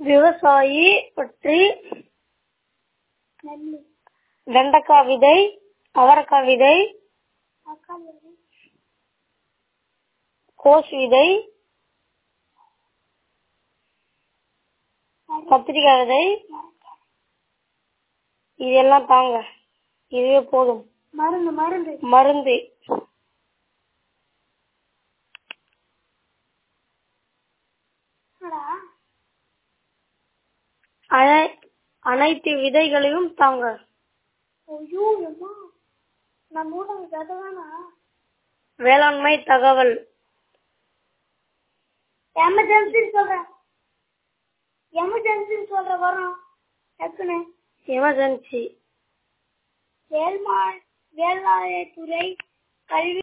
விவசாயி பற்றி வெண்டைக்காய் விதை, அவரைக்காய் விதை, கோஸ் விதை, கத்திரிக்காய் விதை, இதெல்லாம் தாங்க. இதுவே போதும். மருந்து அனைத்து விதைகளையும் தாங்க. வேளாண்மை தகவல். எமர்ஜென்சி வேளாண்மைத்துறை கல்வி